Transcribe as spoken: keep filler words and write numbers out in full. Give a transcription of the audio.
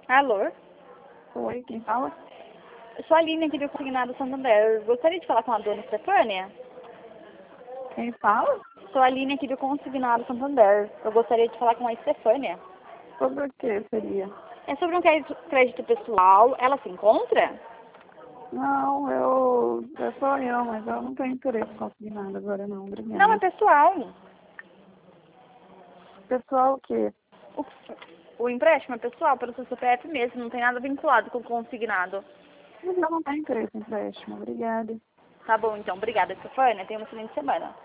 Alô? Oi, quem fala? Eu sou a Aline aqui do Consignado Santander. Eu gostaria de falar com a dona Stefânia. Quem fala? Sou a Aline aqui do Consignado Santander. Eu gostaria de falar com a Stefânia. Sobre o que seria? É sobre um crédito, crédito pessoal. Ela se encontra? Não, eu... Eu sou eu, mas eu não tenho interesse em conseguir nada agora não, Não, é obrigada. pessoal. Pessoal o quê? O, o empréstimo é pessoal, pelo seu C P F mesmo. Não tem nada vinculado com o consignado. Mas eu não tenho interesse em empréstimo, obrigada. Tá bom, então. Obrigada, Stefânia. Tenha uma excelente semana.